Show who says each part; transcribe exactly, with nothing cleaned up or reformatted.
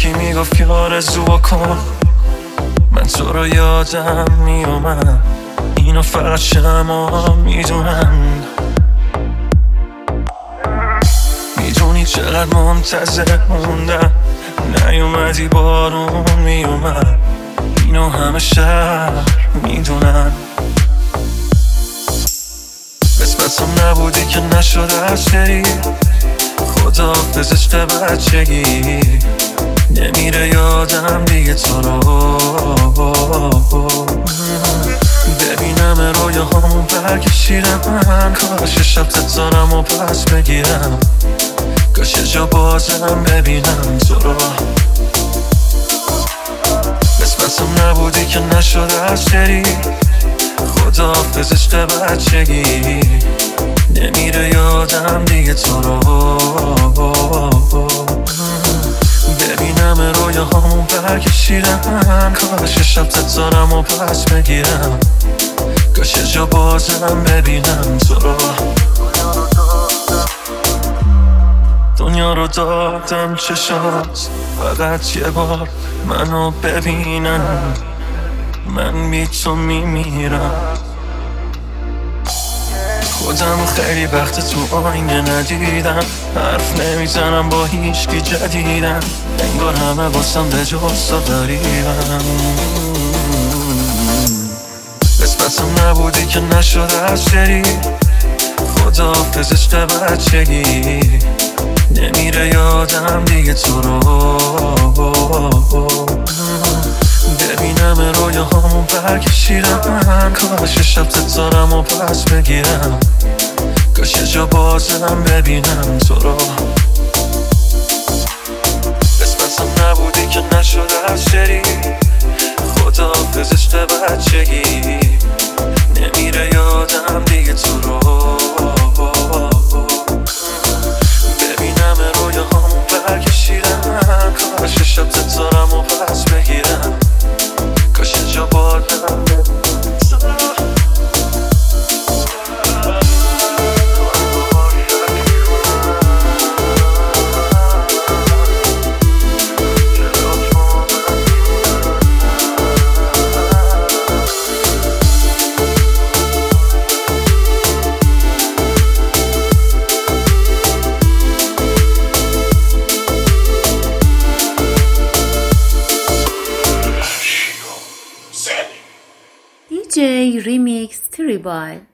Speaker 1: یکی میگفت که آرزو کن، من تو رو یادم میومد. اینو فقط شما میدونن. میدونی چقدر منتظر موندم، نیومدی بارون میومد. اینو همه شهر میدونن. قسمتم نبودی که نشد از بری، خدا حافظ عشق بچگی. نمیره یادم دیگه تو رو، ببینم رویاهامون برکشیدم. کاش شب تتارم و پس بگیرم، کاش یه جا بازم ببینم تو رو. قسمتم نبودی که نشد از بری، خدا حافظ عشق بچگی. نمیره یادم دیگه تو رو، ببینم رویاهامون برکشیدم. کاش شب تتارم و پس بگیرم، کاش یه جا بازم ببینم تو رو. دنیا رو دادم چشات، فقط یه بار منو ببینن. من بی تو میمیرم. خودم خیلی وقت تو آینه ندیدم، حرف نمیزنم با هیچکی جدیدم. انگار همه واسم به جز تو غریبم. قسمتم نبودی که نشد از بری، خدا حافظ عشق بچگی. نمیره یادم دیگه تو رو، ببینم رویاهامون برکشیدم. کاش شب تتارم و پس بگیرم، کاش یه جا بازم ببینم تو رو. قسمتم نبودی که نشد از بری، خدا حافظ عشق بچگی. نمیره یادم دیگه تو رو، ببینم رویاهامون برکشیدم. کاش شب تتارم و پس بگیرم، کاش یه جا بازم ببینم تو رو.
Speaker 2: دی جی Remix Tribal.